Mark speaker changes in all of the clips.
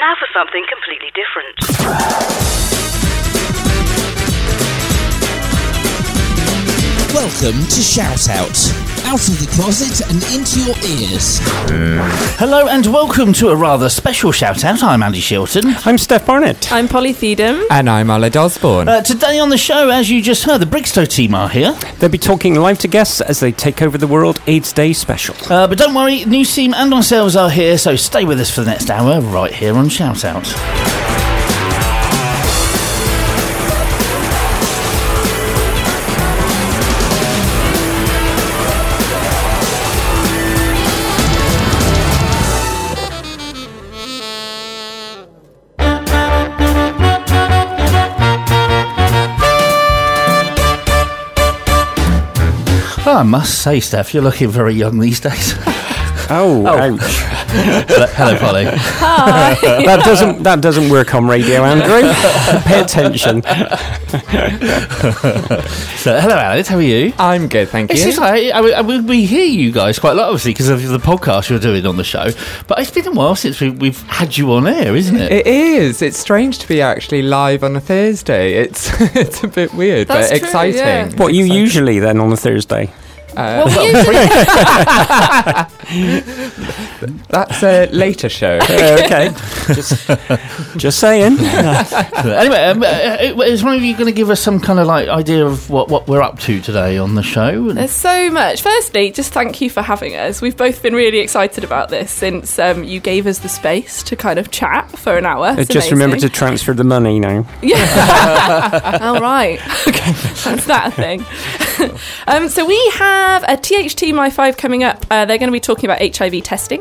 Speaker 1: Now for something completely different.
Speaker 2: Welcome to Shout Out. Out of the closet and into your ears.
Speaker 3: Hello and welcome to a rather special Shout Out. I'm Andy Shilton.
Speaker 4: I'm Steph Barnett.
Speaker 5: I'm Polly Thiedem.
Speaker 4: And I'm Aled Osborne.
Speaker 3: Today on the show, as you just heard, the Brigstow team are here.
Speaker 4: They'll be talking live to guests as they take over the World AIDS Day special.
Speaker 3: But don't worry, News Team and ourselves are here, so stay with us for the next hour right here on Shout Out. I must say, Steph, you're looking very young these days.
Speaker 4: Ouch.
Speaker 3: Hello, Polly.
Speaker 5: Hi.
Speaker 4: That doesn't work on radio, Andrew. Pay attention.
Speaker 3: So, hello, Alex. How are you?
Speaker 4: I'm good, thank you.
Speaker 3: It's just like, we hear you guys quite a lot, obviously, because of the podcast you're doing on the show. But it's been a while since we've had you on air, isn't it?
Speaker 6: It is. It's strange to be actually live on a Thursday. It's a bit weird,
Speaker 5: That's
Speaker 6: but
Speaker 5: true,
Speaker 6: exciting.
Speaker 5: yeah.
Speaker 4: What are you usually then on a Thursday?
Speaker 5: That's
Speaker 6: a later show.
Speaker 4: Okay. Just saying.
Speaker 3: Anyway, is one of you going to give us some kind of like idea of what we're up to today on the show?
Speaker 5: There's so much. Firstly, just thank you for having us. We've both been really excited about this since you gave us the space to kind of chat for an hour. It's
Speaker 4: just
Speaker 5: amazing.
Speaker 4: remember to transfer the money now.
Speaker 5: Yeah. All right. Okay. That's that thing. So we have a THT My5 coming up. They're going to be talking about HIV testing.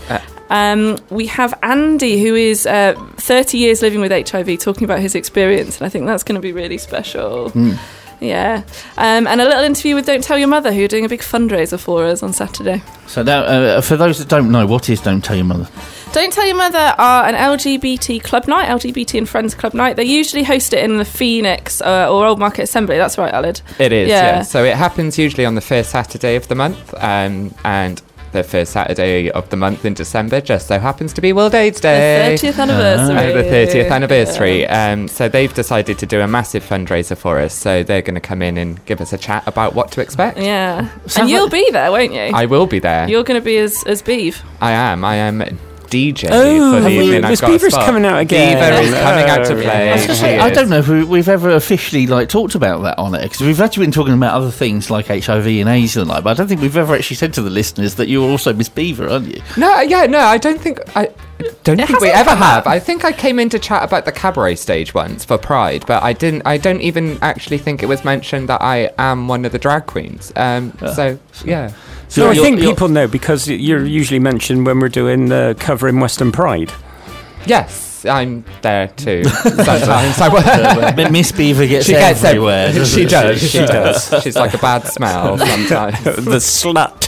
Speaker 5: We have Andy, who is 30 years living with HIV, talking about his experience, and I think that's going to be really special. Yeah. And a little interview with Don't Tell Your Mother, who are doing a big fundraiser for us on Saturday.
Speaker 3: So now, for those that don't know, what is Don't Tell Your Mother?
Speaker 5: Don't Tell Your Mother are an LGBT club night, LGBT and Friends club night. They usually host it in the Phoenix or Old Market Assembly. That's right, Aled?
Speaker 6: It is, yeah. So it happens usually on the first Saturday of the month, and the first Saturday of the month in December just so happens to be World AIDS Day.
Speaker 5: The 30th anniversary.
Speaker 6: The 30th anniversary. Yeah. So they've decided to do a massive fundraiser for us. So they're going to come in and give us a chat about what to expect.
Speaker 5: Yeah. And you'll be there, won't you?
Speaker 6: I will be there.
Speaker 5: You're going to be as Beav.
Speaker 6: I am DJ
Speaker 4: for
Speaker 6: the evening.
Speaker 4: Is Beaver's coming out again?
Speaker 6: Beaver is coming out to play.
Speaker 3: I don't know if we've ever officially talked about that on it, because we've actually been talking about other things like HIV and AIDS and but I don't think we've ever actually said to the listeners that you're also Miss Beaver, aren't you?
Speaker 6: No, I don't think we ever have. I think I came in to chat about the cabaret stage once for Pride, but I don't even actually think it was mentioned that I am one of the drag queens. So yeah.
Speaker 4: So I think people know because you're usually mentioned when we're doing the cover in Western Pride.
Speaker 6: Yes, I'm there too. Sometimes
Speaker 3: Miss Beaver gets everywhere.
Speaker 6: She does. She's like a bad smell sometimes.
Speaker 4: The slut.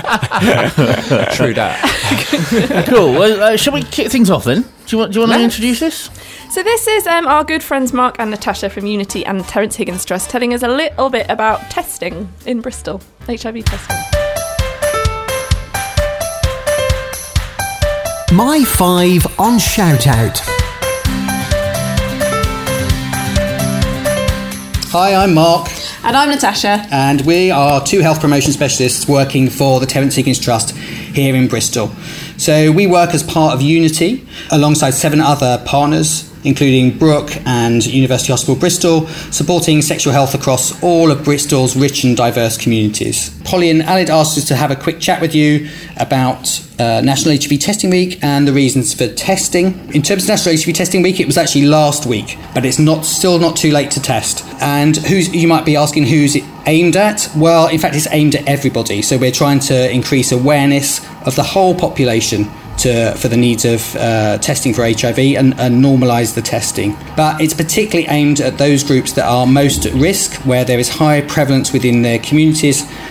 Speaker 6: True that.
Speaker 3: Cool. Well, shall we kick things off then? Do you want to introduce this?
Speaker 5: So this is our good friends Mark and Natasha from Unity and Terence Higgins Trust telling us a little bit about testing in Bristol, HIV testing.
Speaker 2: My 5 on Shout Out.
Speaker 7: Hi, I'm Mark.
Speaker 8: And I'm Natasha.
Speaker 7: And we are two health promotion specialists working for the Terence Higgins Trust here in Bristol. So we work as part of Unity alongside 7 other partners, including Brook and University Hospital Bristol, supporting sexual health across all of Bristol's rich and diverse communities. Polly and Aled asked us to have a quick chat with you about National HIV Testing Week and the reasons for testing. In terms of National HIV Testing Week, it was actually last week, but it's still not too late to test. And you might be asking who's it aimed at? Well, in fact, it's aimed at everybody. So we're trying to increase awareness of the whole population for the needs of testing for HIV and normalise the testing. But it's particularly aimed at those groups that are most at risk, where there is high prevalence within their communities,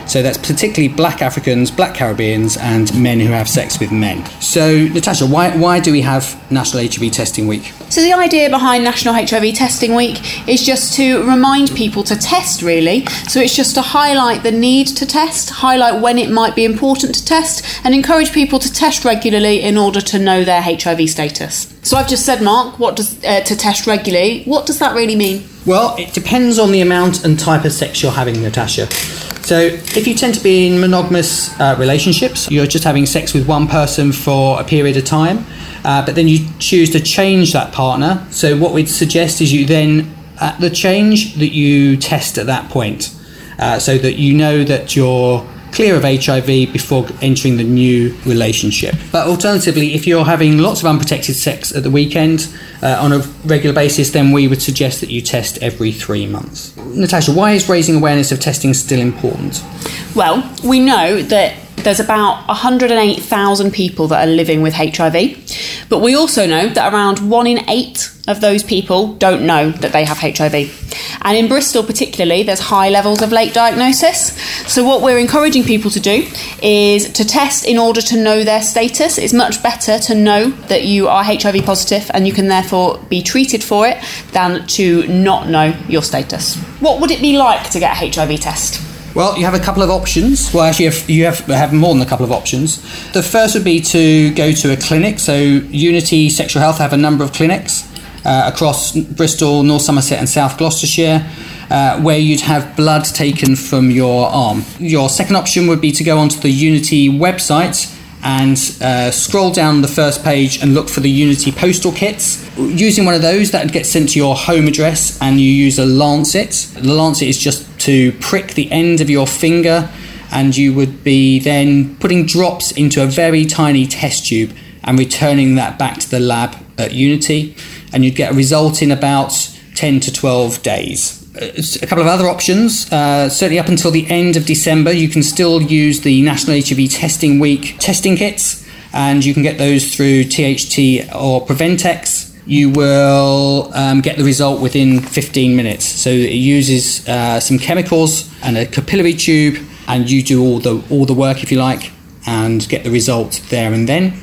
Speaker 7: So that's particularly black Africans, black Caribbeans, and men who have sex with men. So, Natasha, why do we have National HIV Testing Week?
Speaker 8: So the idea behind National HIV Testing Week is just to remind people to test, really. So it's just to highlight the need to test, highlight when it might be important to test, and encourage people to test regularly in order to know their HIV status. So I've just said, Mark, what does to test regularly? What does that really mean?
Speaker 7: Well, it depends on the amount and type of sex you're having, Natasha. So if you tend to be in monogamous relationships, you're just having sex with one person for a period of time, but then you choose to change that partner. So what we'd suggest is you then, at the change, that you test at that point, so that you know that you're clear of HIV before entering the new relationship. But alternatively, if you're having lots of unprotected sex at the weekend on a regular basis, then we would suggest that you test every 3 months. Natasha, why is raising awareness of testing still important?
Speaker 8: Well, we know that there's about 108,000 people that are living with HIV, but we also know that around 1 in 8 of those people don't know that they have HIV. And in Bristol particularly, there's high levels of late diagnosis. So what we're encouraging people to do is to test in order to know their status. It's much better to know that you are HIV positive and you can therefore be treated for it than to not know your status. What would it be like to get a HIV test?
Speaker 7: Well, you have a couple of options. Well, actually, you have more than a couple of options. The first would be to go to a clinic. So Unity Sexual Health have a number of clinics across Bristol, North Somerset and South Gloucestershire, where you'd have blood taken from your arm. Your second option would be to go onto the Unity website and scroll down the first page and look for the Unity postal kits. Using one of those, that would get sent to your home address, and you use a lancet. The lancet is just to prick the end of your finger, and you would be then putting drops into a very tiny test tube and returning that back to the lab at Unity, and you'd get a result in about 10 to 12 days. A couple of other options, certainly up until the end of December, you can still use the National HIV Testing Week testing kits, and you can get those through THT or Preventex. You will get the result within 15 minutes. So it uses some chemicals and a capillary tube, and you do all the work, if you like, and get the result there and then.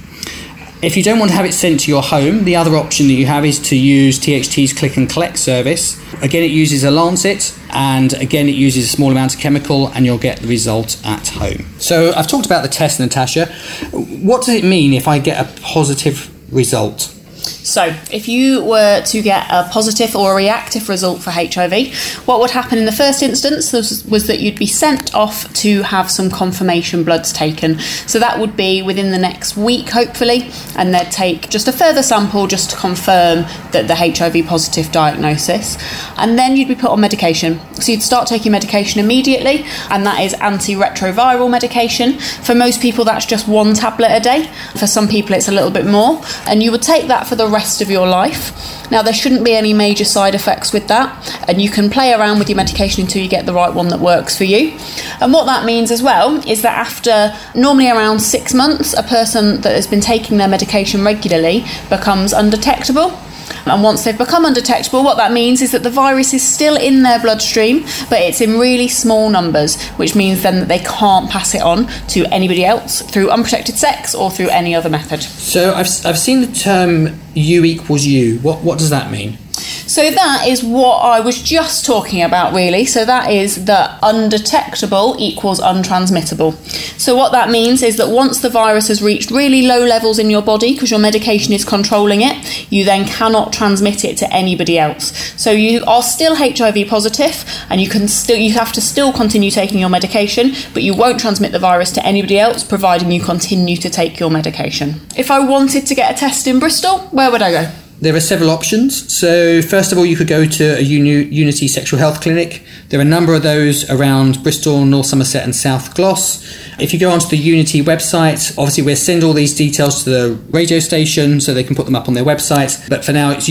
Speaker 7: If you don't want to have it sent to your home, the other option that you have is to use THT's Click and Collect service. Again, it uses a lancet, and again, it uses a small amount of chemical, and you'll get the result at home. So I've talked about the test, Natasha. What does it mean if I get a positive result?
Speaker 8: So, if you were to get a positive or a reactive result for HIV, what would happen in the first instance was that you'd be sent off to have some confirmation bloods taken. So that would be within the next week, hopefully, and they'd take just a further sample just to confirm that the HIV positive diagnosis. And then you'd be put on medication. So you'd start taking medication immediately, and that is antiretroviral medication. For most people, that's just 1 tablet a day. For some people, it's a little bit more. And you would take that for the rest of your life. Now, there shouldn't be any major side effects with that, and you can play around with your medication until you get the right one that works for you. And what that means as well is that after normally around 6 months, a person that has been taking their medication regularly becomes undetectable. And once they've become undetectable, what that means is that the virus is still in their bloodstream, but it's in really small numbers, which means then that they can't pass it on to anybody else through unprotected sex or through any other method. So
Speaker 7: I've seen the term U equals U. What does that mean?
Speaker 8: So that is what I was just talking about, really. So that is that undetectable equals untransmittable. So what that means is that once the virus has reached really low levels in your body, because your medication is controlling it, you then cannot transmit it to anybody else. So you are still HIV positive, and you have to still continue taking your medication, but you won't transmit the virus to anybody else, providing you continue to take your medication. If I wanted to get a test in Bristol, where would I go?
Speaker 7: There are several options. So first of all, you could go to a Unity Sexual Health Clinic. There are a number of those around Bristol, North Somerset and South Gloss. If you go onto the Unity website, obviously we'll send all these details to the radio station so they can put them up on their website. But for now, it's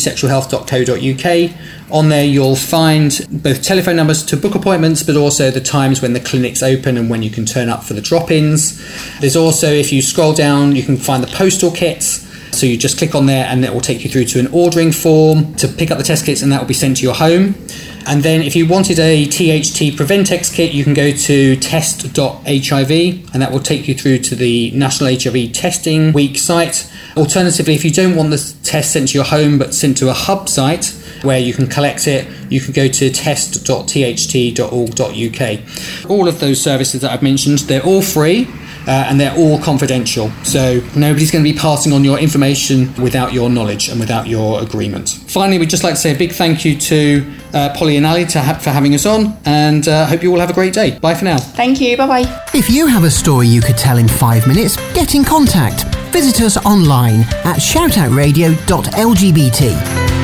Speaker 7: unitysexualhealth.co.uk. On there, you'll find both telephone numbers to book appointments, but also the times when the clinic's open and when you can turn up for the drop-ins. There's also, if you scroll down, you can find the postal kits. So you just click on there and it will take you through to an ordering form to pick up the test kits, and that will be sent to your home. And then if you wanted a THT Preventex kit, you can go to test.hiv, and that will take you through to the National HIV Testing Week site. Alternatively, if you don't want the test sent to your home but sent to a hub site where you can collect it, you can go to test.tht.org.uk. All of those services that I've mentioned, they're all free. And they're all confidential, so nobody's going to be passing on your information without your knowledge and without your agreement. Finally, we'd just like to say a big thank you to Polly and Ali for having us on, and hope you all have a great day. Bye for now.
Speaker 8: Thank you. Bye-bye.
Speaker 2: If you have a story you could tell in 5 minutes, get in contact. Visit us online at shoutoutradio.lgbt.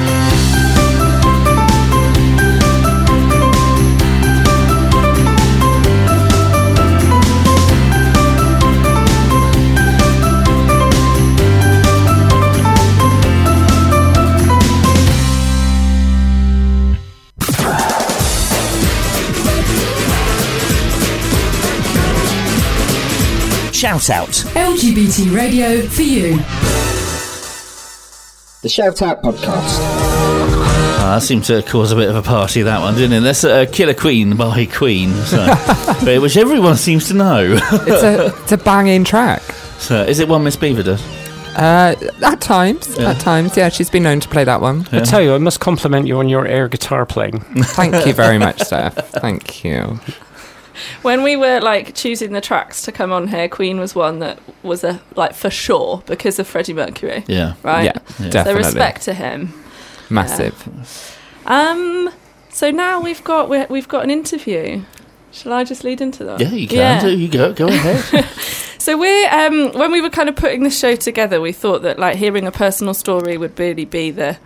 Speaker 9: Shout Out.
Speaker 10: LGBT radio for you.
Speaker 2: The Shout Out podcast.
Speaker 3: That seemed to cause a bit of a party, that one, didn't it? That's Killer Queen by Queen, so, which everyone seems to know.
Speaker 6: It's a banging track.
Speaker 3: So, is it one Miss Beaver does?
Speaker 6: At times, yeah, she's been known to play that one.
Speaker 4: I tell you, I must compliment you on your air guitar playing.
Speaker 6: Thank you very much, Steph. Thank you.
Speaker 5: When we were choosing the tracks to come on here, Queen was one that was for sure because of Freddie Mercury.
Speaker 3: Yeah.
Speaker 5: Right?
Speaker 6: Yeah, definitely.
Speaker 5: So respect to him.
Speaker 6: Massive.
Speaker 5: So now we've got an interview. Shall I just lead into that?
Speaker 3: Yeah, you can do. You go ahead.
Speaker 5: So we're when we were kind of putting the show together, we thought that hearing a personal story would really be the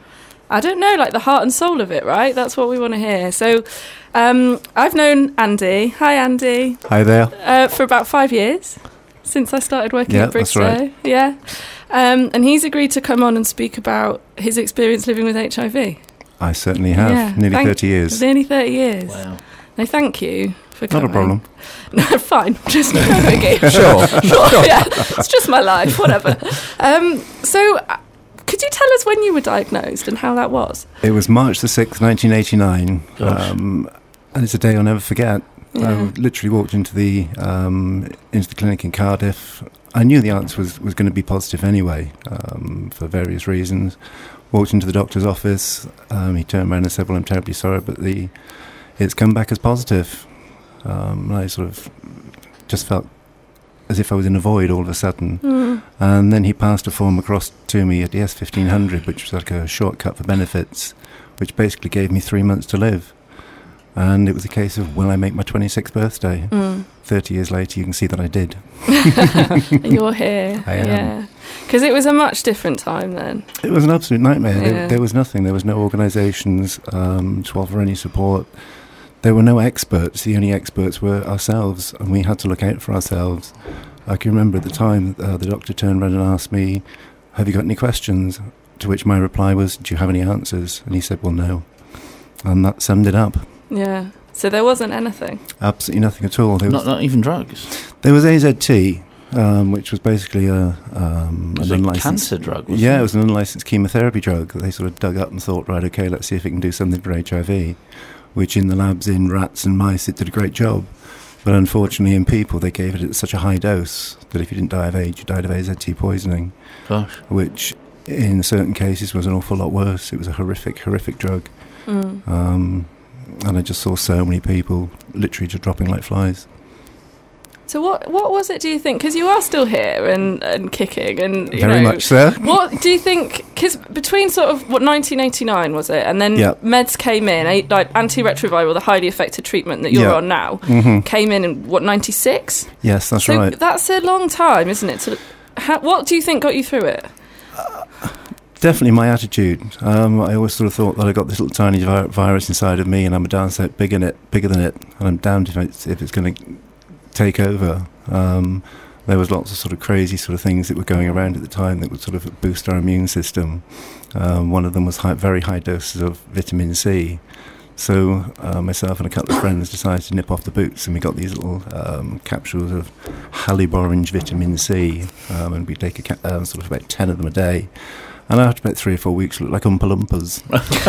Speaker 5: heart and soul of it, right? That's what we want to hear. So I've known Andy. Hi, Andy.
Speaker 11: Hi there.
Speaker 5: For about 5 years, since I started working at Bristow.
Speaker 11: That's right.
Speaker 5: Yeah. And he's agreed to come on and speak about his experience living with HIV.
Speaker 11: I certainly have.
Speaker 5: Yeah,
Speaker 11: Nearly 30 years.
Speaker 5: Nearly 30 years.
Speaker 3: Wow.
Speaker 5: No, thank you for coming.
Speaker 11: Not a problem.
Speaker 5: No, fine. Just no biggie.
Speaker 6: Sure.
Speaker 5: Yeah, it's just my life, whatever. So... could you tell us when you were diagnosed and how that was?
Speaker 11: It was March the 6th, 1989, and it's a day I'll never forget.
Speaker 5: Yeah.
Speaker 11: I literally walked into the clinic in Cardiff. I knew the answer was going to be positive anyway, for various reasons. Walked into the doctor's office. He turned around and said, "Well, I'm terribly sorry, but it's come back as positive." And I sort of just felt as if I was in a void all of a sudden. And then he passed a form across to me at the S1500, which was like a shortcut for benefits, which basically gave me 3 months to live. And it was a case of, will I make my 26th birthday? 30 years later, you can see that I did.
Speaker 5: You're here.
Speaker 11: I am.
Speaker 5: Yeah. Because it was a much different time then.
Speaker 11: It was an absolute nightmare.
Speaker 5: Yeah.
Speaker 11: There was nothing. There was no organisations to offer any support. There were no experts. The only experts were ourselves, and we had to look out for ourselves. I can remember at the time the doctor turned around and asked me, "Have you got any questions?" To which my reply was, "Do you have any answers?" And he said, "Well, no." And that summed it up.
Speaker 5: Yeah. So there wasn't anything?
Speaker 11: Absolutely nothing at all.
Speaker 3: Not even drugs?
Speaker 11: There was AZT, which was basically an unlicensed
Speaker 3: cancer drug, wasn't
Speaker 11: it?
Speaker 3: it?
Speaker 11: It was an unlicensed chemotherapy drug that they sort of dug up and thought, right, okay, let's see if it can do something for HIV, which in the labs in rats and mice, it did a great job. But unfortunately in people, they gave it at such a high dose that if you didn't die of AIDS, you died of AZT poisoning.
Speaker 3: Gosh.
Speaker 11: Which in certain cases was an awful lot worse. It was a horrific drug. And I just saw so many people literally just dropping like flies.
Speaker 5: So what was it, do you think? Because you are still here and kicking and
Speaker 11: Very much so.
Speaker 5: What do you think? Because between sort of 1989 was it, and then meds came in, like antiretroviral, the highly effective treatment that you're on now, came in 96?
Speaker 11: Yes, that's
Speaker 5: so
Speaker 11: right.
Speaker 5: That's a long time, isn't it? What do you think got you through it?
Speaker 11: Definitely my attitude. I always sort of thought that I got this little tiny virus inside of me, and I'm a darn sight bigger than it, and I'm damned if it's going to take over. There was lots of sort of crazy sort of things that were going around at the time that would sort of boost our immune system. One of them was very high doses of vitamin C. So myself and a couple of friends decided to nip off the boots, and we got these little capsules of Halib-orange vitamin C, and we take sort of about 10 of them a day. And after about 3 or 4 weeks, looked like Oompa Loompas.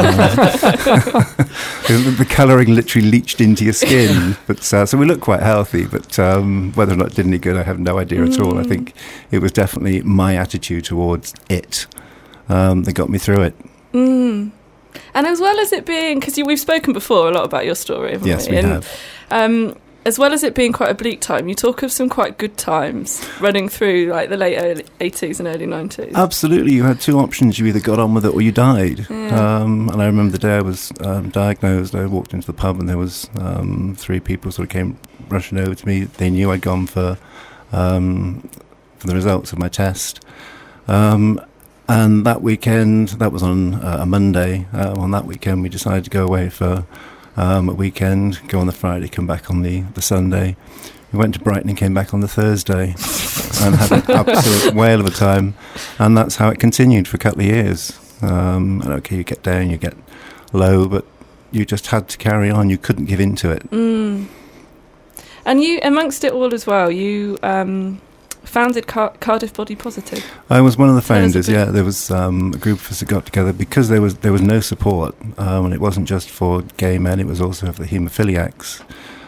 Speaker 11: The colouring literally leached into your skin. But so we looked quite healthy, but whether or not it did any good, I have no idea at all. I think it was definitely my attitude towards it that got me through it.
Speaker 5: And as well as it being, because we've spoken before a lot about your story, haven't
Speaker 11: Yes,
Speaker 5: we?
Speaker 11: we have.
Speaker 5: As well as it being quite a bleak time, you talk of some quite good times running through like the late 80s and early 90s.
Speaker 11: Absolutely. You had two options. You either got on with it or you died.
Speaker 5: Yeah.
Speaker 11: And I remember the day I was diagnosed, I walked into the pub and there was 3 people sort of came rushing over to me. They knew I'd gone for the results of my test. And that weekend, that was on a Monday, on that weekend we decided to go away for a weekend, go on the Friday, come back on the Sunday. We went to Brighton and came back on the Thursday and had an absolute whale of a time. And that's how it continued for a couple of years. And okay, you get down, you get low, but you just had to carry on. You couldn't give in to it.
Speaker 5: And you, amongst it all as well, you founded Cardiff Body Positive.
Speaker 11: I was one of the founders. Yeah, there was a group of us that got together because there was no support, and it wasn't just for gay men; it was also for the haemophiliacs.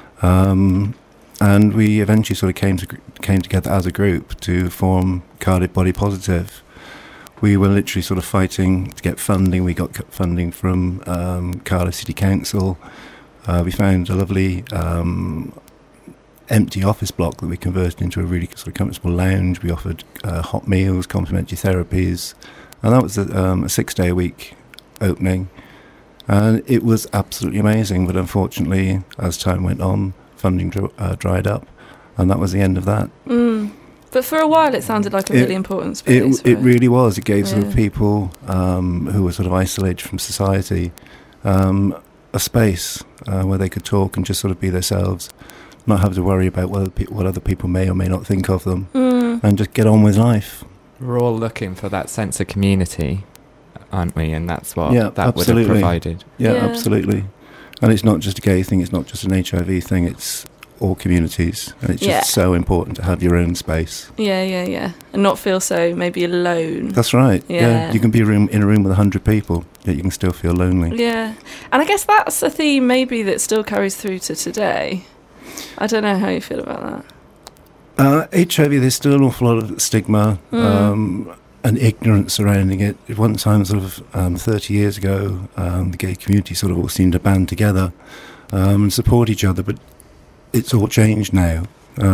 Speaker 11: And we eventually sort of came together as a group to form Cardiff Body Positive. We were literally sort of fighting to get funding. We got funding from Cardiff City Council. We found a lovely empty office block that we converted into a really sort of comfortable lounge. We offered hot meals, complimentary therapies, and that was a 6-day-a-week opening. And it was absolutely amazing, but unfortunately, as time went on, funding dried up, and that was the end of that.
Speaker 5: But for a while, it sounded like a really important space.
Speaker 11: It really was. It gave sort of people who were sort of isolated from society a space where they could talk and just sort of be themselves, not have to worry about what other people may or may not think of them, and just get on with life.
Speaker 6: We're all looking for that sense of community, aren't we? And that's what that
Speaker 11: absolutely
Speaker 6: would have provided.
Speaker 11: Yeah, absolutely. And it's not just a gay thing, it's not just an HIV thing, it's all communities. And it's just so important to have your own space.
Speaker 5: Yeah. And not feel so maybe alone.
Speaker 11: That's right. Yeah. You can be in a room with 100 people, yet you can still feel lonely.
Speaker 5: Yeah. And I guess that's a theme maybe that still carries through to today. I don't know how you feel about
Speaker 11: that. HIV, there's still an awful lot of stigma and ignorance surrounding it. At one time, sort of 30 years ago, the gay community sort of all seemed to band together and support each other, but it's all changed now.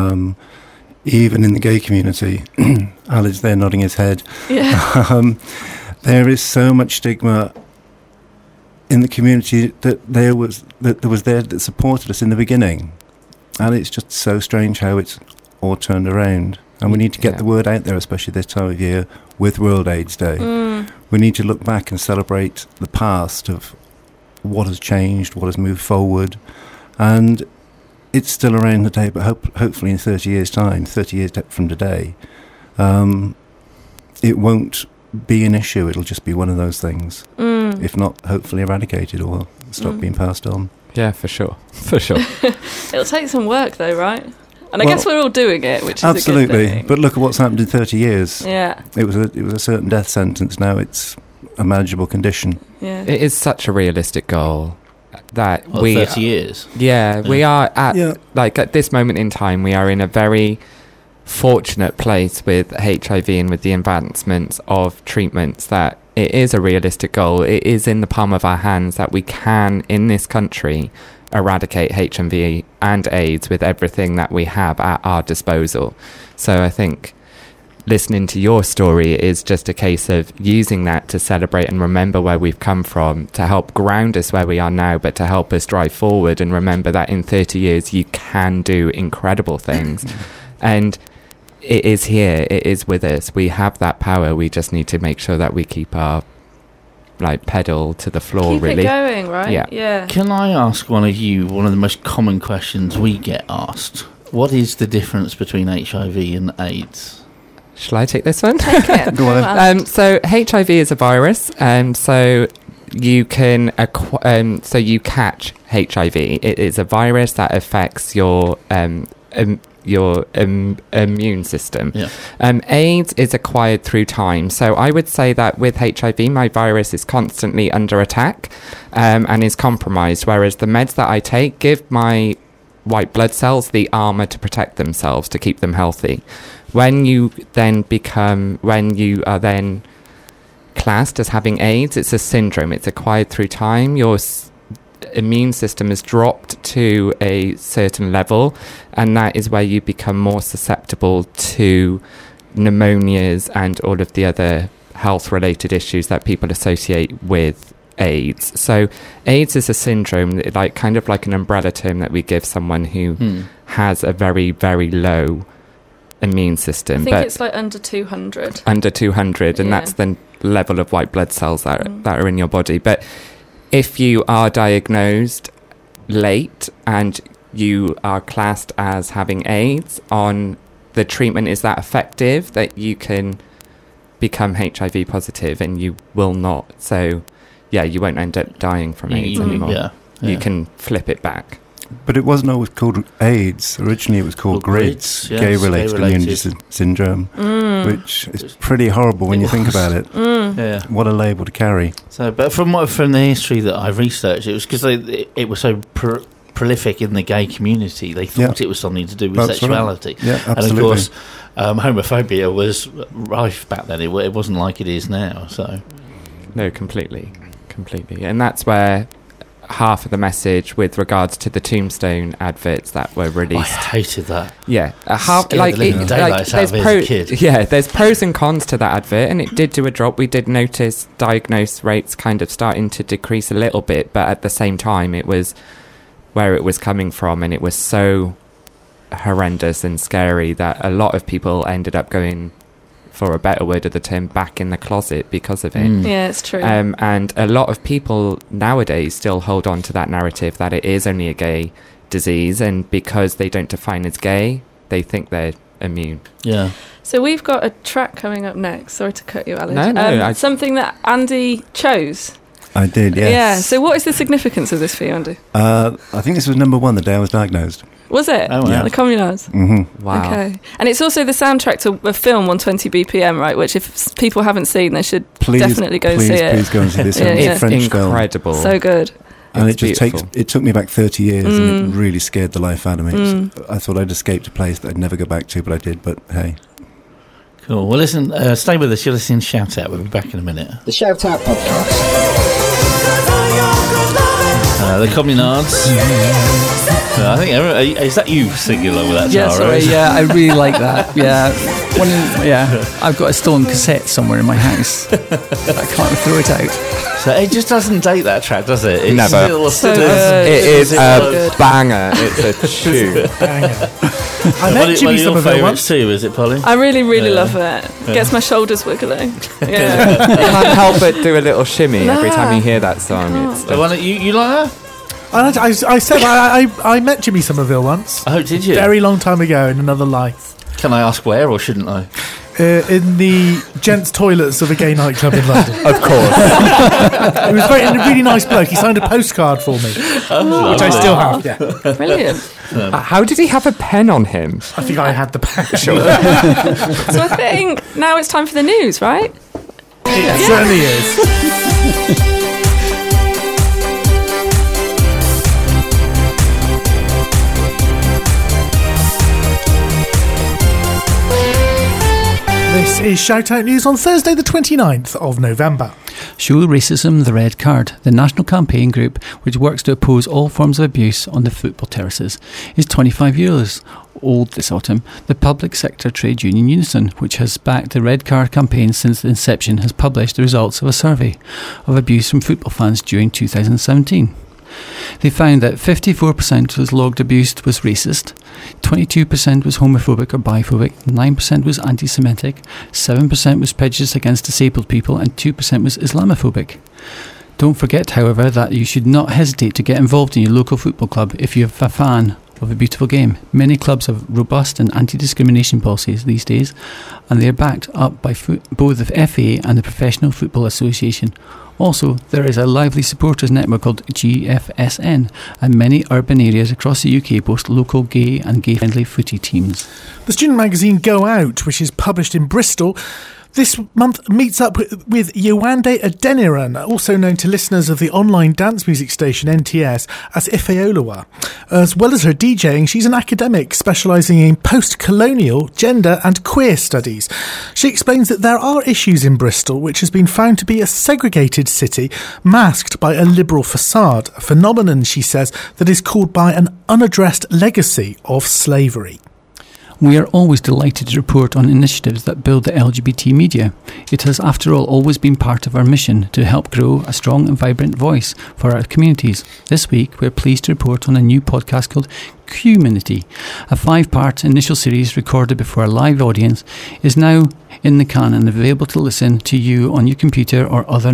Speaker 11: Even in the gay community, Alad's there nodding his head.
Speaker 5: Yeah.
Speaker 11: There is so much stigma in the community that there was there that supported us in the beginning. And it's just so strange how it's all turned around. And we need to get the word out there, especially this time of year with World AIDS Day. We need to look back and celebrate the past of what has changed, what has moved forward. And it's still around today, but hopefully in 30 years' time, 30 years from today, it won't be an issue. It'll just be one of those things. If not, hopefully eradicated or stop being passed on.
Speaker 6: Yeah, for sure. For sure.
Speaker 5: It'll take some work though, right? And I guess we're all doing it, which is
Speaker 11: absolutely.
Speaker 5: a good thing.
Speaker 11: But look at what's happened in 30 years.
Speaker 5: Yeah.
Speaker 11: It was a certain death sentence. Now it's a manageable condition.
Speaker 5: Yeah.
Speaker 6: It is such a realistic goal that
Speaker 3: 30 years.
Speaker 6: Yeah, we are at this moment in time, we are in a very fortunate place with HIV and with the advancements of treatments that it is a realistic goal. It is in the palm of our hands that we can, in this country, eradicate HIV and AIDS with everything that we have at our disposal. So I think listening to your story is just a case of using that to celebrate and remember where we've come from, to help ground us where we are now, but to help us drive forward and remember that in 30 years you can do incredible things. And it is here, it is with us. We have that power. We just need to make sure that we keep our pedal to the floor.
Speaker 5: Keep
Speaker 6: really
Speaker 5: it going, right? Yeah.
Speaker 3: Can I ask one of you one of the most common questions we get asked? What is the difference between HIV and AIDS?
Speaker 6: Shall I take this one?
Speaker 5: Take it.
Speaker 11: Go on.
Speaker 6: So HIV is a virus, and so you can so you catch HIV. It is a virus that affects your immune system. AIDS is acquired through time. So I would say that with HIV, my virus is constantly under attack and is compromised, whereas the meds that I take give my white blood cells the armor to protect themselves, to keep them healthy. When you are then classed as having AIDS, it's a syndrome. It's acquired through time. Your immune system is dropped to a certain level, and that is where you become more susceptible to pneumonias and all of the other health-related issues that people associate with AIDS. So AIDS is a syndrome, kind of like an umbrella term that we give someone who has a very, very low immune system.
Speaker 5: I think it's like under 200.
Speaker 6: Under 200, and that's the level of white blood cells that are in your body. But if you are diagnosed late and you are classed as having AIDS, on the treatment is that effective that you can become HIV positive, and you will not. So, yeah, you won't end up dying from AIDS anymore. You can flip it back.
Speaker 11: But it wasn't always called AIDS. Originally it was called GRIDS, Gay-Related Immunity Syndrome, which is pretty horrible when you think about it.
Speaker 3: Yeah.
Speaker 11: What a label to carry.
Speaker 3: So, but from the history that I've researched, it was because it was so prolific in the gay community. They thought it was something to do with sexuality.
Speaker 11: Right. Yeah, absolutely.
Speaker 3: And of course, homophobia was rife back then. It wasn't like it is now. So,
Speaker 6: no, completely. And that's where half of the message with regards to the Tombstone adverts that were released.
Speaker 3: I hated that.
Speaker 6: Yeah, there's pros and cons to that advert, and it did do a drop. We did notice diagnosed rates kind of starting to decrease a little bit, but at the same time, it was where it was coming from, and it was so horrendous and scary that a lot of people ended up going, for a better word of the term, back in the closet because of it.
Speaker 5: Yeah, it's true.
Speaker 6: And a lot of people nowadays still hold on to that narrative that it is only a gay disease, and because they don't define as gay, they think they're immune.
Speaker 3: Yeah.
Speaker 5: So we've got a track coming up next. Sorry to cut you, Alex.
Speaker 6: No,
Speaker 5: something that Andy chose.
Speaker 11: I did, yes.
Speaker 5: Yeah, so what is the significance of this for you, Andy?
Speaker 11: I think this was number one the day I was diagnosed.
Speaker 5: Was it?
Speaker 3: Oh, wow.
Speaker 5: The Communards?
Speaker 11: Mm-hmm.
Speaker 6: Wow.
Speaker 5: Okay. And it's also the soundtrack to a film, 120 BPM, right? Which if people haven't seen, they should definitely go and see it.
Speaker 11: Please go and see this film.
Speaker 5: Yeah,
Speaker 11: It's a French
Speaker 6: incredible.
Speaker 11: film.
Speaker 5: So good.
Speaker 11: And
Speaker 6: It's
Speaker 11: it took me back 30 years, and it really scared the life out of me. I thought I'd escaped a place that I'd never go back to, but I did. But hey.
Speaker 3: Cool. Well, listen, stay with us. You're listening to Shout Out. We'll be back in a minute.
Speaker 2: The Shout Out Podcast.
Speaker 3: The Communards. I think is that you singing along with that?
Speaker 9: Yeah,
Speaker 3: Tara?
Speaker 9: sorry. Yeah, I really like that. Yeah, I've got a stolen cassette somewhere in my house. I can't throw it out.
Speaker 3: So it just doesn't date that track, does it? It's
Speaker 6: Never. It is a banger. It's a tune.
Speaker 12: I met Jimmy Somerville once
Speaker 3: too, is it, Polly?
Speaker 5: I really, really love it. Gets my shoulders wiggling. Yeah.
Speaker 6: You can't help but do a little shimmy every time you hear that song.
Speaker 3: So why don't you like her?
Speaker 12: I said I met Jimmy Somerville once.
Speaker 3: Oh, did you?
Speaker 12: Very long time ago in another life.
Speaker 3: Can I ask where, or shouldn't I?
Speaker 12: In the gents' toilets of a gay nightclub in London.
Speaker 6: Of course.
Speaker 12: He was a really nice bloke. He signed a postcard for me, which I still have. Yeah.
Speaker 5: Brilliant.
Speaker 6: How did he have a pen on him?
Speaker 12: I think I had the pen.
Speaker 5: So I think now it's time for the news, right?
Speaker 12: It certainly is. This is Shout Out News on Thursday the 29th of November.
Speaker 9: Show Racism the Red Card, the national campaign group which works to oppose all forms of abuse on the football terraces, is 25 years old this autumn. The public sector trade union Unison, which has backed the Red Card campaign since the inception, has published the results of a survey of abuse from football fans during 2017. They found that 54% was logged abuse was racist, 22% was homophobic or biphobic, 9% was anti-Semitic, 7% was prejudice against disabled people, and 2% was Islamophobic. Don't forget, however, that you should not hesitate to get involved in your local football club if you're a fan of a beautiful game. Many clubs have robust and anti-discrimination policies these days, and they are backed up by both the FA and the Professional Football Association. Also, there is a lively supporters network called GFSN, and many urban areas across the UK boast local gay and gay-friendly footy teams.
Speaker 12: The student magazine Go Out, which is published in Bristol, this month meets up with Yewande Adeniran, also known to listeners of the online dance music station NTS as Ifeoluwa. As well as her DJing, she's an academic specialising in post-colonial, gender and queer studies. She explains that there are issues in Bristol which has been found to be a segregated city masked by a liberal facade, a phenomenon, she says, that is called by an unaddressed legacy of slavery.
Speaker 9: We are always delighted to report on initiatives that build the LGBT media. It has, after all, always been part of our mission to help grow a strong and vibrant voice for our communities. This week, we're pleased to report on a new podcast called Community. A 5-part initial series recorded before a live audience is now in the can and available to listen to you on your computer or other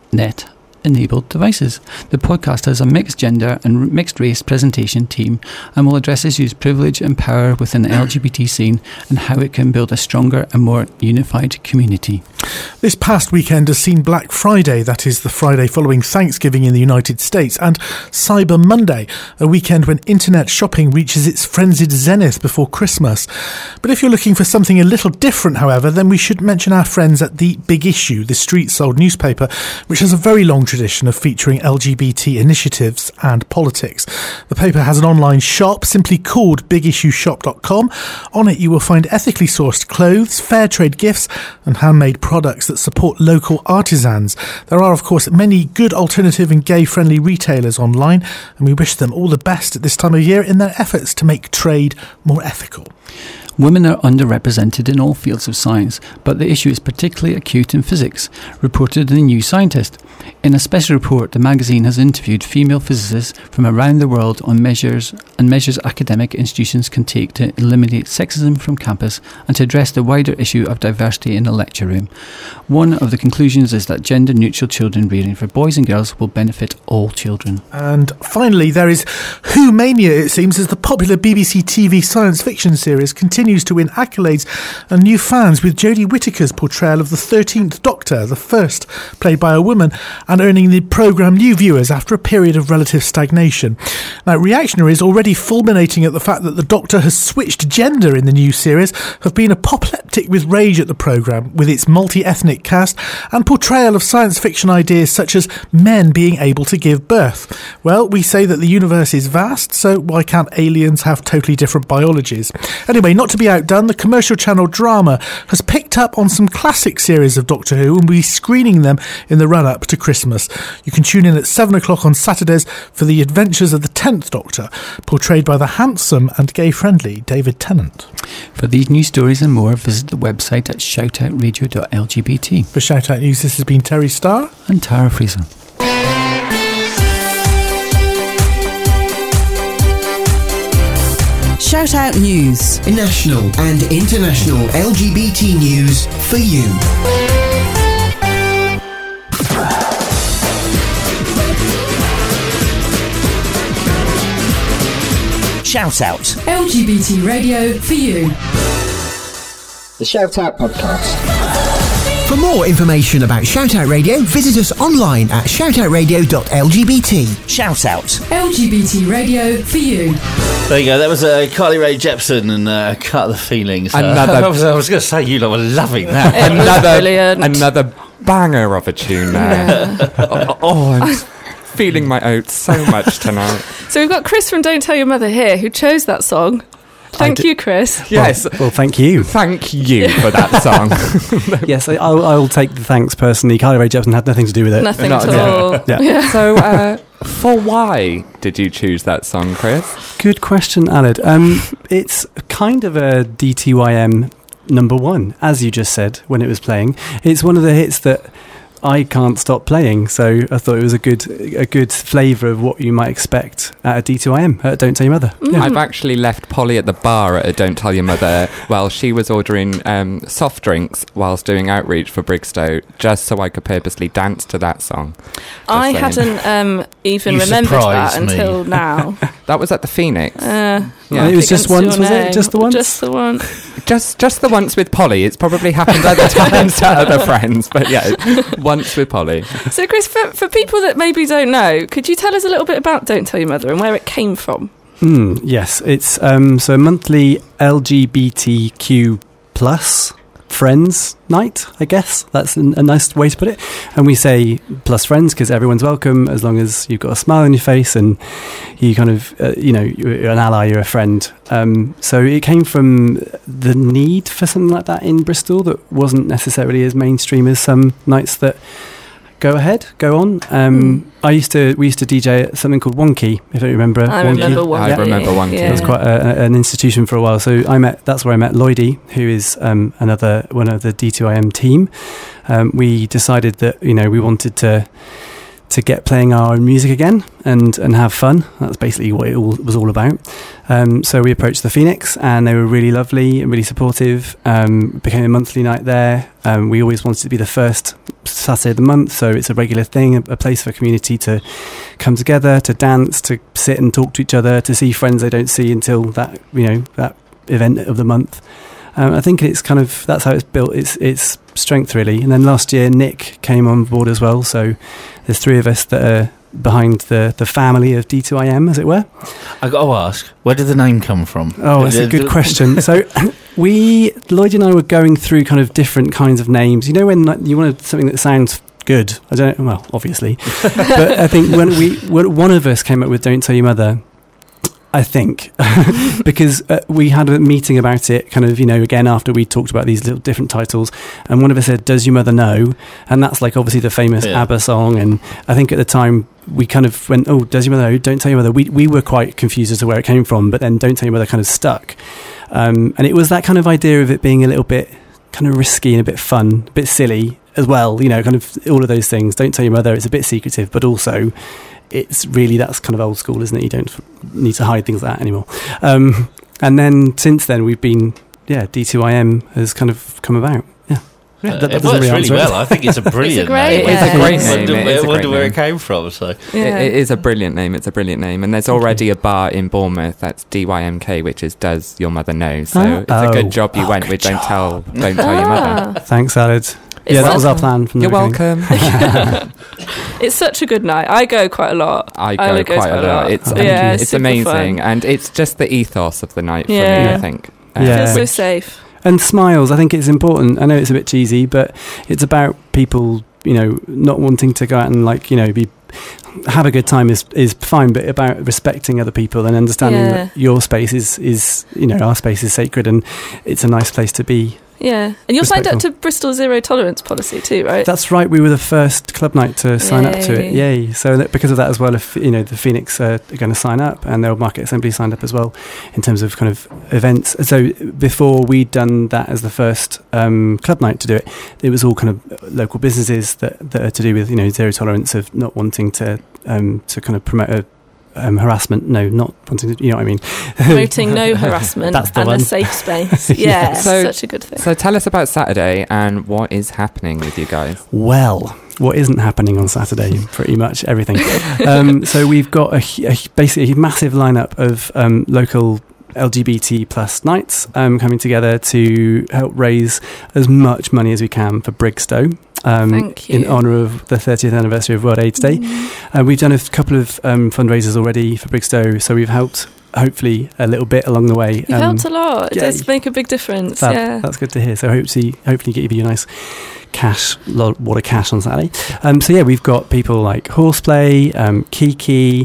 Speaker 9: net-enabled devices. The podcast has a mixed gender and mixed race presentation team and will address issues privilege and power within the LGBT scene and how it can build a stronger and more unified community.
Speaker 12: This past weekend has seen Black Friday, that is the Friday following Thanksgiving in the United States, and Cyber Monday, a weekend when internet shopping reaches its frenzied zenith before Christmas. But if you're looking for something a little different, however, then we should mention our friends at The Big Issue, the street-sold newspaper, which has a very long tradition of featuring LGBT initiatives and politics. The paper has an online shop simply called bigissueshop.com. On it you will find ethically sourced clothes, fair trade gifts and handmade products that support local artisans. There are, of course, many good alternative and gay-friendly retailers online, and we wish them all the best at this time of year in their efforts to make trade more ethical.
Speaker 9: Women are underrepresented in all fields of science, but the issue is particularly acute in physics, reported in the New Scientist. In a special report, the magazine has interviewed female physicists from around the world on measures academic institutions can take to eliminate sexism from campus and to address the wider issue of diversity in the lecture room. One of the conclusions is that gender-neutral children rearing for boys and girls will benefit all children.
Speaker 12: And finally, there is Who Mania, it seems, as the popular BBC TV science fiction series continues to win accolades and new fans, with Jodie Whittaker's portrayal of the 13th Doctor, the first played by a woman, and earning the programme new viewers after a period of relative stagnation. Now, reactionaries already fulminating at the fact that the Doctor has switched gender in the new series have been apoplectic with rage at the programme, with its multi-ethnic cast and portrayal of science fiction ideas such as men being able to give birth. Well, we say that the universe is vast, so why can't aliens have totally different biologies? Anyway, not to be outdone, the commercial channel Drama has picked up on some classic series of Doctor Who and will be screening them in the run-up to Christmas. You can tune in at 7 o'clock on Saturdays for the adventures of the 10th Doctor, portrayed by the handsome and gay-friendly David Tennant.
Speaker 9: For these news stories and more, visit the website at shoutoutradio.lgbt.
Speaker 12: For Shout Out News, this has been Terry Starr
Speaker 9: and Tara Friesen.
Speaker 2: Shout Out News. National and international LGBT news for you.
Speaker 13: Shout Out.
Speaker 10: LGBT radio for you.
Speaker 13: The Shout Out Podcast.
Speaker 2: For more information about Shout Out Radio, visit us online at shoutoutradio.lgbt.
Speaker 13: Shout Out.
Speaker 10: LGBT radio for you.
Speaker 3: There you go. That was Carly Rae Jepsen and Cut the Feelings.
Speaker 6: Another,
Speaker 3: I was going to say you lot were loving that.
Speaker 6: another banger of a tune there. I'm feeling my oats so much tonight.
Speaker 5: So we've got Chris from Don't Tell Your Mother here, who chose that song. Thank you, Chris.
Speaker 6: Yes.
Speaker 4: Well, thank you.
Speaker 6: Thank you for that song.
Speaker 14: Yes, I'll take the thanks personally. Carly Rae Jepsen had nothing to do with it.
Speaker 5: Nothing at all.
Speaker 14: Yeah.
Speaker 6: So, for why did you choose that song, Chris?
Speaker 14: Good question, Aled. It's kind of a DTYM number one, as you just said when it was playing. It's one of the hits that I can't stop playing. So I thought it was a good flavour of what you might expect at a D2IM at Don't Tell Your Mother.
Speaker 6: Yeah. I've actually left Polly at the bar at a Don't Tell Your Mother while she was ordering soft drinks whilst doing outreach for Brigstow, just so I could purposely dance to that song.
Speaker 5: I hadn't even remembered that until now.
Speaker 6: That was at the Phoenix.
Speaker 14: It was just once, was it? Just the once?
Speaker 5: Just the one.
Speaker 6: Just the once with Polly. It's probably happened other times to other friends, but yeah, once with Polly.
Speaker 5: So, Chris, for people that maybe don't know, could you tell us a little bit about Don't Tell Your Mother and where it came from?
Speaker 14: Yes, it's so a monthly LGBTQ plus friends night, I guess. That's a nice way to put it. And we say plus friends because everyone's welcome as long as you've got a smile on your face and you kind of, you're an ally, you're a friend. So it came from the need for something like that in Bristol that wasn't necessarily as mainstream as some nights that go on. We used to DJ at something called Wonky, if you remember.
Speaker 5: I remember Wonky.
Speaker 14: It was quite an institution for a while. So that's where I met Lloydie, who is another one of the D2IM team. We decided that we wanted to get playing our own music again and have fun. That's basically what it was all about. So we approached the Phoenix and they were really lovely and really supportive. Became a monthly night there. We always wanted to be the first Saturday of the month, so it's a regular thing, a place for community to come together, to dance, to sit and talk to each other, to see friends they don't see until that that event of the month. I think it's kind of, that's how it's built its strength really. And then last year Nick came on board as well, so there's three of us that are behind the family of D2IM, as it were.
Speaker 3: I got to ask, where did the name come from?
Speaker 14: Oh, that's a good question. So Lloyd and I were going through kind of different kinds of names. You know when you wanted something that sounds good? I don't know, well, obviously. But I think when one of us came up with Don't Tell Your Mother, I think, because we had a meeting about it kind of, again, after we talked about these little different titles, and one of us said, Does Your Mother Know? And that's like obviously the famous ABBA song, and I think at the time we kind of went, oh, Does Your Mother Know? Don't Tell Your Mother. We were quite confused as to where it came from, but then Don't Tell Your Mother kind of stuck. And it was that kind of idea of it being a little bit kind of risky and a bit fun, a bit silly as well, kind of all of those things. Don't Tell Your Mother, it's a bit secretive, but also it's really, that's kind of old school, isn't it? You don't need to hide things like that anymore. And then since then we've been, D2IM has kind of come about.
Speaker 3: It works really well. I think it's a brilliant name.
Speaker 6: It's a great name.
Speaker 3: I wonder where it came from. So
Speaker 6: it is a brilliant name. It's a brilliant name. And there's already a bar in Bournemouth that's DYMK, which is Does Your Mother Know? So it's a good job you went with Don't Tell Your Mother.
Speaker 14: Thanks, Aled. That was our plan from the beginning.
Speaker 6: You're welcome.
Speaker 5: It's such a good night. I go quite a lot.
Speaker 6: I go quite a lot. It's amazing. Fun. And it's just the ethos of the night for me, I think.
Speaker 5: It feels so safe.
Speaker 14: And smiles, I think it's important. I know it's a bit cheesy, but it's about people, not wanting to go out and have a good time is fine, but about respecting other people and understanding that your space is our space is sacred and it's a nice place to be.
Speaker 5: Yeah, and you're signed up to Bristol Zero Tolerance policy too, right?
Speaker 14: That's right. We were the first club night to sign up to it. Yay! So because of that as well, if the Phoenix are going to sign up, and their Market Assembly signed up as well, in terms of kind of events. So before we'd done that as the first club night to do it, it was all kind of local businesses that are to do with zero tolerance of not wanting to kind of promote harassment, not wanting to, what I mean?
Speaker 5: Promoting no harassment and a safe space. Yeah, such a good thing.
Speaker 6: So tell us about Saturday and what is happening with you guys.
Speaker 14: Well, what isn't happening on Saturday? Pretty much everything. So we've got basically a massive lineup of local LGBT plus nights coming together to help raise as much money as we can for Brigstow. In honour of the 30th anniversary of World AIDS Day. We've done a couple of fundraisers already for Brigstow, so we've helped hopefully a little bit along the way.
Speaker 5: You've helped a lot. It does make a big difference.
Speaker 14: That's good to hear. So hopefully give you a nice wad of cash on Saturday. We've got people like Horseplay, Kiki,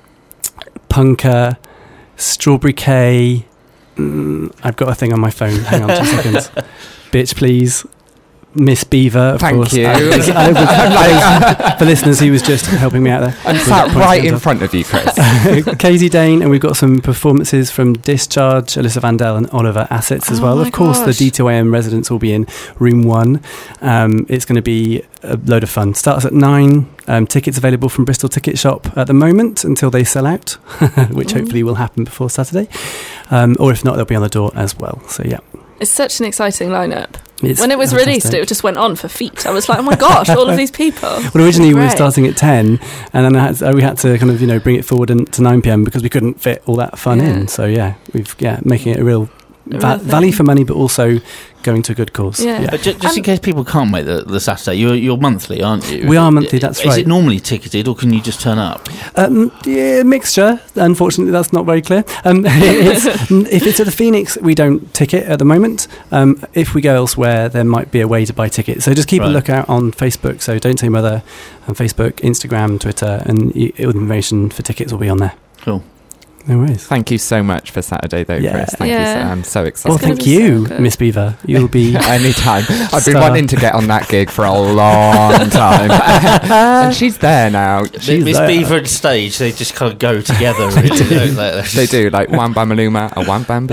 Speaker 14: Punker, Strawberry K. I've got a thing on my phone. Hang on 2 seconds. Bitch Please. Miss Beaver, of
Speaker 6: Thank
Speaker 14: course.
Speaker 6: you.
Speaker 14: For listeners, he was just helping me out there.
Speaker 6: I'm sat right in front of you, Chris.
Speaker 14: Casey Dane, and we've got some performances from Discharge, Alyssa Vandell and Oliver Assets as well.
Speaker 5: my
Speaker 14: Of course,
Speaker 5: gosh.
Speaker 14: the D2AM residents will be in room 1. It's going to be a load of fun. Starts at 9. Tickets available from Bristol Ticket Shop at the moment until they sell out, which hopefully will happen before Saturday. Or if not, they'll be on the door as well. So, yeah.
Speaker 5: It's such an exciting lineup.
Speaker 14: It's
Speaker 5: when it was
Speaker 14: fantastic.
Speaker 5: released, it just went on for feet. I was like, oh my gosh, all of these people.
Speaker 14: Well, originally we were
Speaker 5: Great.
Speaker 14: starting at 10, and then we had to kind of bring it forward to 9 p.m. because we couldn't fit all that fun in. So making it a real value for money, but also going to a good cause.
Speaker 5: Yeah.
Speaker 3: But just in case people can't make the Saturday, you're monthly, aren't you?
Speaker 14: We are monthly, that's right.
Speaker 3: Is it normally ticketed, or can you just turn up?
Speaker 14: Mixture. Unfortunately, that's not very clear. If it's at the Phoenix, we don't ticket at the moment. If we go elsewhere, there might be a way to buy tickets. So just keep a lookout on Facebook. So Don't Say Mother on Facebook, Instagram, Twitter, and all the information for tickets will be on there.
Speaker 3: Cool.
Speaker 14: No worries.
Speaker 6: Thank you so much for Saturday, though, Chris. Thank you. I'm so excited.
Speaker 14: Well, thank you, Miss Beaver. You'll be
Speaker 6: anytime. I've been wanting to get on that gig for a long time, and she's there now.
Speaker 3: Miss Beaver and stage, they just kind of go together. Really, don't they?
Speaker 6: They do, like Wham Bam Maluma, a Wham Bam Boo.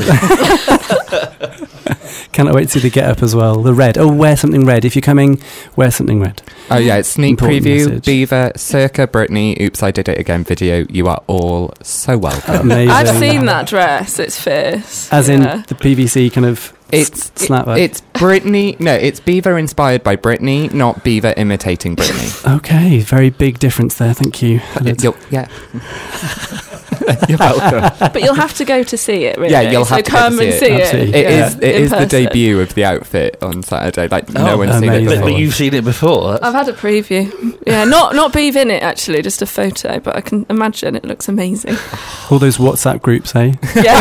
Speaker 14: Cannot wait to see the get up as well. The red. Oh, wear something red. If you're coming, wear something red.
Speaker 6: Oh yeah, it's sneak
Speaker 14: Important
Speaker 6: preview.
Speaker 14: message.
Speaker 6: Beaver, Circa, Brittany, Oops, I Did It Again video. You are all so welcome.
Speaker 14: Amazing.
Speaker 5: I've seen that dress. It's fierce.
Speaker 14: As in the PVC kind of snapback.
Speaker 6: It's Britney. No, it's Beaver inspired by Britney, not Beaver imitating Britney.
Speaker 14: Okay, very big difference there. Thank you.
Speaker 6: Yeah. You're welcome.
Speaker 5: But you'll have to go to see it, really.
Speaker 6: Yeah, you'll have to go
Speaker 5: come
Speaker 6: to
Speaker 5: and
Speaker 6: see
Speaker 5: see
Speaker 6: it.
Speaker 5: it.
Speaker 6: It is the
Speaker 5: person.
Speaker 6: debut of the outfit on Saturday. Like no one's seen it
Speaker 3: But
Speaker 6: before.
Speaker 3: you've seen it before.
Speaker 5: I've had a preview. Yeah, not Beav in it actually, just a photo. But I can imagine it looks amazing.
Speaker 14: All those WhatsApp groups, eh?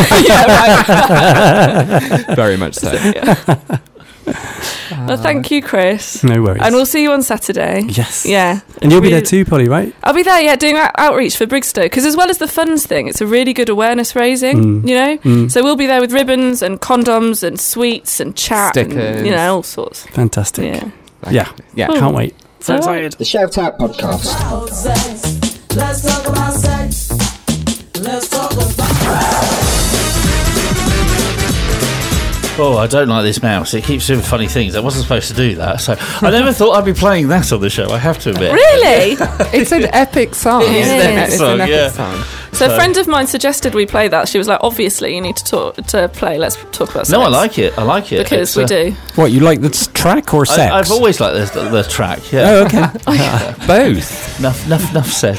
Speaker 5: Right.
Speaker 6: Very much so.
Speaker 5: Well, thank you, Chris.
Speaker 14: No worries.
Speaker 5: And we'll see you on Saturday.
Speaker 14: Yes.
Speaker 5: Yeah.
Speaker 14: And you'll be there too, Polly, right?
Speaker 5: I'll be there, yeah, doing outreach for Brigstow. Because as well as the funds thing, it's a really good awareness raising, you know? So we'll be there with ribbons and condoms and sweets and chat.
Speaker 6: Stickers.
Speaker 5: And, all sorts.
Speaker 14: Fantastic.
Speaker 5: Yeah.
Speaker 6: Yeah.
Speaker 14: Can't wait. So
Speaker 5: All
Speaker 14: excited.
Speaker 13: The Shout Out Podcast.
Speaker 15: Let's talk about sex. Let's talk about
Speaker 3: Oh, I don't like this mouse. It keeps doing funny things. I wasn't supposed to do that. So I never thought I'd be playing that on the show, I have to admit.
Speaker 5: Really?
Speaker 6: It's an epic song.
Speaker 3: It is an epic
Speaker 6: It's
Speaker 3: song,
Speaker 6: an epic
Speaker 3: yeah.
Speaker 6: song.
Speaker 5: So a friend of mine suggested we play that. She was like, obviously, you need to play. Let's talk about sex.
Speaker 3: No, I like it. I like it.
Speaker 5: Because
Speaker 3: It's,
Speaker 5: we do.
Speaker 4: What, you like the track or sex?
Speaker 3: I've always liked the track, yeah.
Speaker 4: Oh, okay.
Speaker 6: Both.
Speaker 3: Enough said.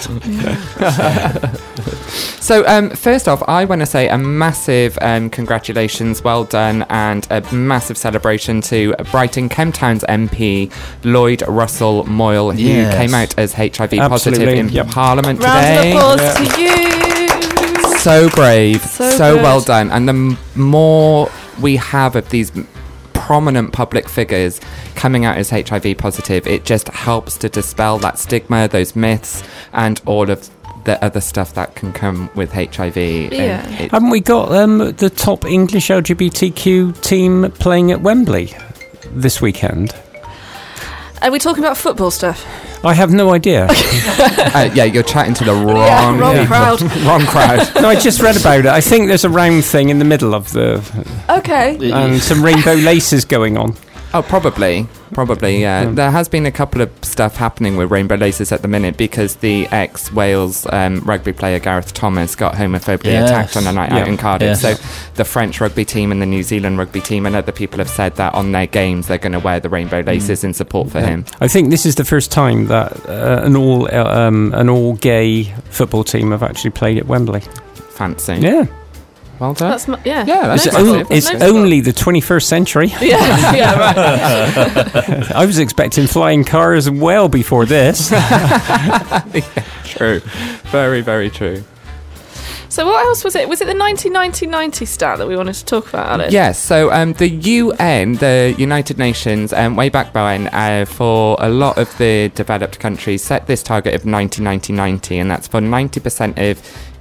Speaker 6: So, first off, I want to say a massive congratulations, well done, and a massive celebration to Brighton Kemptown's MP, Lloyd Russell Moyle, who
Speaker 3: Yes.
Speaker 6: came out as HIV positive
Speaker 4: Absolutely.
Speaker 6: in
Speaker 4: Yep.
Speaker 6: Parliament
Speaker 5: Round
Speaker 6: today.
Speaker 5: of applause to you.
Speaker 6: So brave,
Speaker 5: So
Speaker 6: so
Speaker 5: good.
Speaker 6: well done. And the more we have of these prominent public figures coming out as HIV positive, it just helps to dispel that stigma, those myths, and all of the other stuff that can come with HIV.
Speaker 5: Yeah.
Speaker 6: And it-
Speaker 4: Haven't we got the top English LGBTQ team playing at Wembley this weekend?
Speaker 5: Are we talking about football stuff?
Speaker 4: I have no idea.
Speaker 6: yeah, you're chatting to the wrong,
Speaker 5: wrong
Speaker 6: people.
Speaker 5: crowd.
Speaker 6: Wrong crowd.
Speaker 4: No, I just read about it. I think there's a round thing in the middle of the...
Speaker 5: Okay.
Speaker 4: and some rainbow laces going on.
Speaker 6: Oh, probably, yeah. There has been a couple of stuff happening with Rainbow Laces at the minute because the ex-Wales rugby player Gareth Thomas got homophobically
Speaker 3: Yes.
Speaker 6: attacked on a night out in Cardiff.
Speaker 3: Yes.
Speaker 6: So the French rugby team and the New Zealand rugby team and other people have said that on their games they're going to wear the Rainbow Laces in support for him.
Speaker 4: I think this is the first time that an all gay football team have actually played at Wembley.
Speaker 6: Fancy.
Speaker 4: Yeah.
Speaker 6: Well done.
Speaker 5: That's yeah.
Speaker 6: that's
Speaker 4: It's,
Speaker 6: impressive.
Speaker 4: it's only the 21st century.
Speaker 5: Yeah, right.
Speaker 4: I was expecting flying cars well before this.
Speaker 6: True. Very, very true.
Speaker 5: So what else was it? Was it the 1990 stat that we wanted to talk about, Alex?
Speaker 6: Yes, so the UN, the United Nations, way back when, for a lot of the developed countries, set this target of 90, and that's for 90% of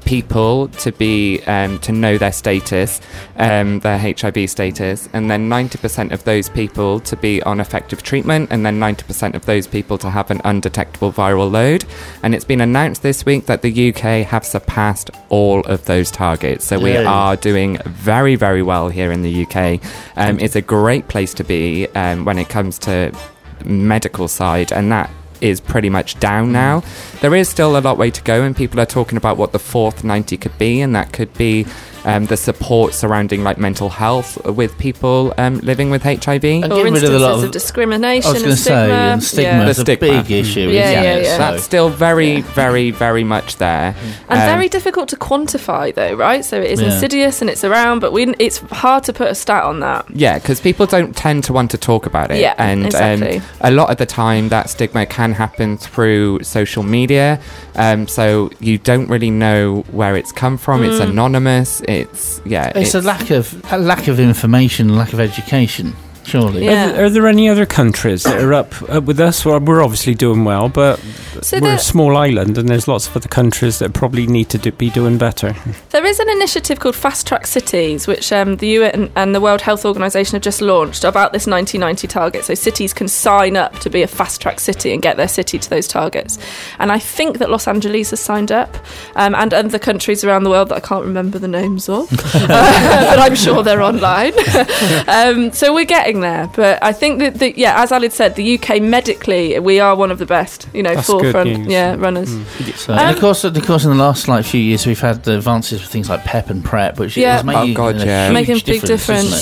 Speaker 6: people to be to know their status, their HIV status, and then 90% of those people to be on effective treatment, and then 90% of those people to have an undetectable viral load. And it's been announced this week that the UK have surpassed all of those targets. So we are doing very, very well here in the UK. It's a great place to be when it comes to medical side, and that is pretty much down now. There is still a lot way to go, and people are talking about what the fourth 90 could be, and that could be the support surrounding like mental health with people living with HIV.
Speaker 5: Or instances of discrimination and stigma.
Speaker 3: Is a big issue.
Speaker 5: Yeah.
Speaker 6: That's still very, very, very much there.
Speaker 5: And very difficult to quantify though, right? So it is insidious and it's around, but it's hard to put a stat on that.
Speaker 6: Yeah, because people don't tend to want to talk about it.
Speaker 5: Yeah,
Speaker 6: and
Speaker 5: exactly.
Speaker 6: A lot of the time that stigma can happen through social media. So you don't really know where it's come from. It's anonymous. It's
Speaker 3: a lack of information, lack of education. Surely.
Speaker 4: Yeah. Are there any other countries that are up with us? Well, we're obviously doing well, but we're a small island, and there's lots of other countries that probably need to be doing better.
Speaker 5: There is an initiative called Fast Track Cities, which the UN and the World Health Organization have just launched about this 90-90 target. So cities can sign up to be a fast track city and get their city to those targets. And I think that Los Angeles has signed up, and other countries around the world that I can't remember the names of, but I'm sure they're online. So we're getting there, but I think that as Alid said, the UK medically we are one of the best, forefront runners.
Speaker 3: So, and of course in the last few years we've had the advances with things like PEP and PrEP, which is making
Speaker 5: making a big difference.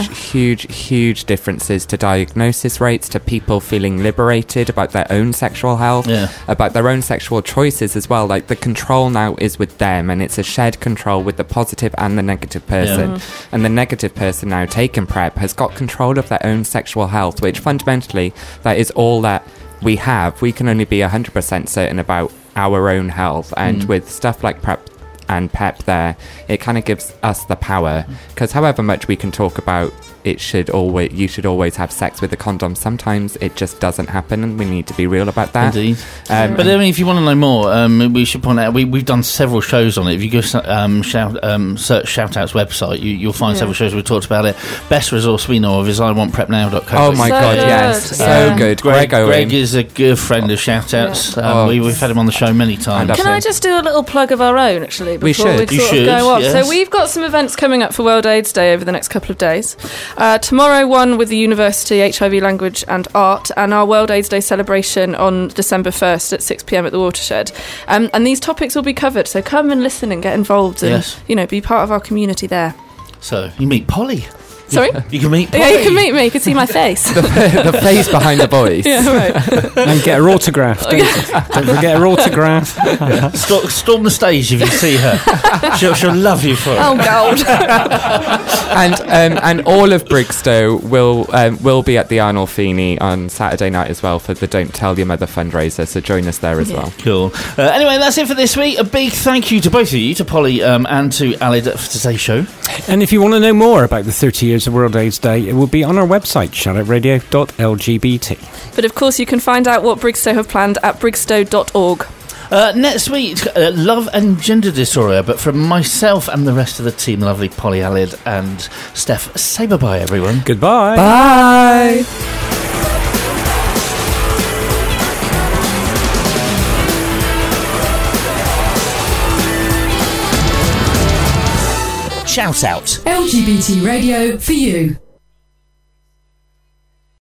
Speaker 6: Huge differences to diagnosis rates, to people feeling liberated about their own sexual health, about their own sexual choices as well. Like the control now is with them, and it's a shared control with the positive and the negative person. And the negative person now taking PrEP has got control of their own sexual health, which fundamentally that is all that we have. We can only be 100% certain about our own health, and with stuff like PrEP and PEP there, it kind of gives us the power, because however much we can talk about you should always have sex with a condom, sometimes it just doesn't happen, and we need to be real about that.
Speaker 3: Indeed. But I mean, if you want to know more, we should point out we've done several shows on it. If you go search Shoutouts website, you'll find several shows we've talked about it. Best resource we know of is iwantprepnow.co.
Speaker 6: Oh my god, yes, so good.
Speaker 3: Greg is a good friend of Shoutouts. We've had him on the show many times.
Speaker 5: Can I just do a little plug of our own, actually, before we
Speaker 3: go off?
Speaker 5: Yes. So we've got some events coming up for World AIDS Day over the next couple of days. Tomorrow, one with the University, HIV Language and Art, and our World AIDS Day celebration on December 1st at 6 p.m. at the Watershed. And these topics will be covered, so come and listen and get involved and be part of our community there.
Speaker 3: So you meet Polly.
Speaker 5: Sorry?
Speaker 3: You can meet Polly.
Speaker 5: Yeah, you can meet me. You can see my face.
Speaker 6: the face behind the voice.
Speaker 5: Yeah, right.
Speaker 4: And get her autograph. Don't forget her autograph.
Speaker 3: Storm the stage if you see her. She'll love you for it.
Speaker 5: Oh, God.
Speaker 6: and all of Brigstow will be at the Arnolfini on Saturday night as well for the Don't Tell Your Mother fundraiser, so join us there as well.
Speaker 3: Cool. Anyway, that's it for this week. A big thank you to both of you, to Polly and to Alid for today's show.
Speaker 4: And if you want to know more about the 30 years of World AIDS Day, it will be on our website, shoutoutradio.lgbt.
Speaker 5: But of course, you can find out what Brigstow have planned at brigstow.org.
Speaker 3: Next week, love and gender disorder, but from myself and the rest of the team, the lovely Polly, Alid and Steph, say bye-bye, everyone.
Speaker 4: Goodbye.
Speaker 6: Bye.
Speaker 13: Shout out.
Speaker 10: LGBT radio for you.